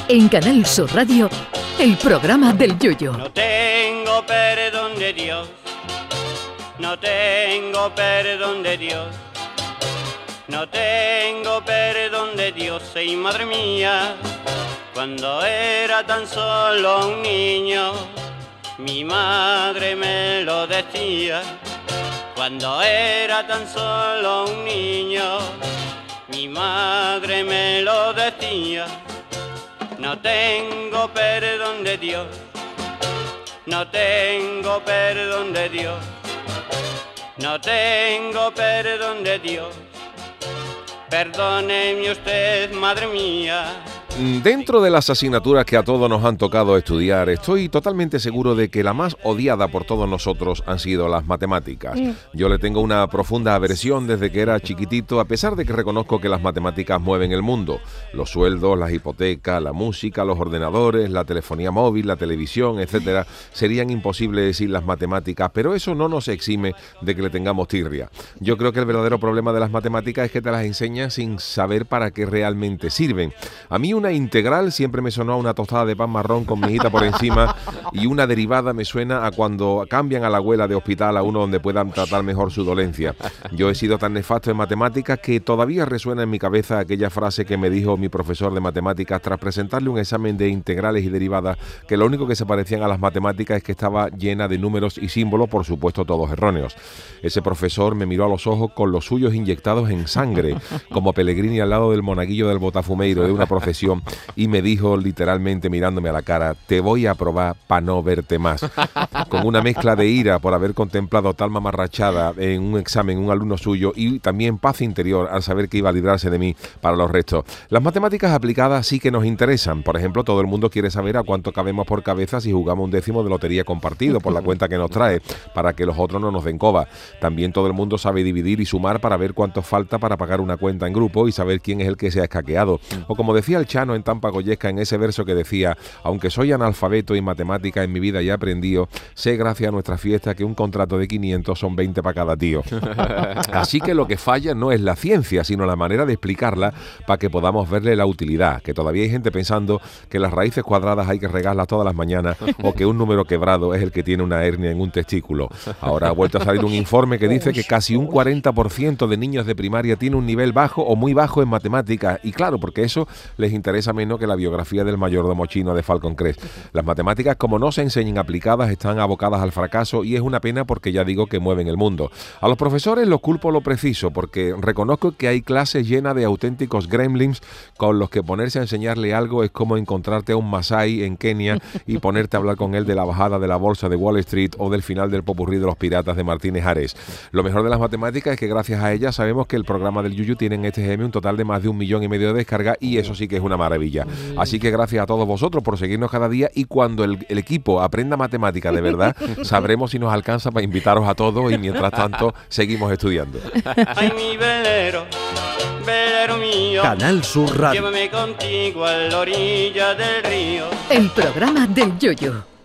En Canal Sur Radio, el programa del Yoyo. No tengo perdón de Dios, no tengo perdón de Dios, no tengo perdón de Dios, y madre mía, cuando era tan solo un niño, mi madre me lo decía. Cuando era tan solo un niño, mi madre me lo decía. No tengo perdón de Dios, no tengo perdón de Dios, no tengo perdón de Dios. Perdóneme usted, madre mía. Dentro de las asignaturas que a todos nos han tocado estudiar, estoy totalmente seguro de que la más odiada por todos nosotros han sido las matemáticas. Yo le tengo una profunda aversión desde que era chiquitito, a pesar de que reconozco que las matemáticas mueven el mundo. Los sueldos, las hipotecas, la música, los ordenadores, la telefonía móvil, la televisión, etcétera, serían imposibles sin las matemáticas, pero eso no nos exime de que le tengamos tirria. Yo creo que el verdadero problema de las matemáticas es que te las enseñan sin saber para qué realmente sirven. A mí una integral siempre me sonó a una tostada de pan marrón con mijita por encima, y una derivada me suena a cuando cambian a la abuela de hospital a uno donde puedan tratar mejor su dolencia. Yo he sido tan nefasto en matemáticas que todavía resuena en mi cabeza aquella frase que me dijo mi profesor de matemáticas tras presentarle un examen de integrales y derivadas, que lo único que se parecían a las matemáticas es que estaba llena de números y símbolos, por supuesto todos erróneos. Ese profesor me miró a los ojos con los suyos inyectados en sangre, como Pellegrini al lado del monaguillo del Botafumeiro de una procesión, y me dijo literalmente mirándome a la cara: te voy a probar para no verte más. Con una mezcla de ira por haber contemplado tal mamarrachada en un examen un alumno suyo, y también paz interior al saber que iba a librarse de mí para los restos. Las matemáticas aplicadas sí que nos interesan. Por ejemplo, todo el mundo quiere saber a cuánto cabemos por cabeza si jugamos un décimo de lotería compartido por la cuenta que nos trae, para que los otros no nos den coba. También todo el mundo sabe dividir y sumar para ver cuánto falta para pagar una cuenta en grupo y saber quién es el que se ha escaqueado. O como decía el Chano en Tampa Goyesca en ese verso que decía: aunque soy analfabeto y matemática en mi vida ya he aprendido, sé gracias a nuestra fiesta que un contrato de 500 son 20 para cada tío. Así que lo que falla no es la ciencia, sino la manera de explicarla para que podamos verle la utilidad, que todavía hay gente pensando que las raíces cuadradas hay que regarlas todas las mañanas, o que un número quebrado es el que tiene una hernia en un testículo. Ahora ha vuelto a salir un informe que dice que casi un 40% de niños de primaria tiene un nivel bajo o muy bajo en matemáticas, y claro, porque eso les interesa menos que la biografía del mayordomo chino de Falcon Crest. Las matemáticas, como no se enseñan aplicadas, están abocadas al fracaso, y es una pena porque ya digo que mueven el mundo. A los profesores los culpo lo preciso, porque reconozco que hay clases llenas de auténticos gremlins con los que ponerse a enseñarle algo es como encontrarte a un masái en Kenia y ponerte a hablar con él de la bajada de la bolsa de Wall Street o del final del popurrí de los piratas de Martínez Ares. Lo mejor de las matemáticas es que gracias a ellas sabemos que el programa del Yuyu tiene en este GM un total de más de 1,5 millones de descargas, y eso sí que es una maravilla. Así que gracias a todos vosotros por seguirnos cada día, y cuando el equipo aprenda matemática de verdad, sabremos si nos alcanza para invitaros a todos, y mientras tanto seguimos estudiando. Ay, mi velero, velero mío, Canal Sur Radio. llévame contigo a la orilla del río. El programa del Yoyo.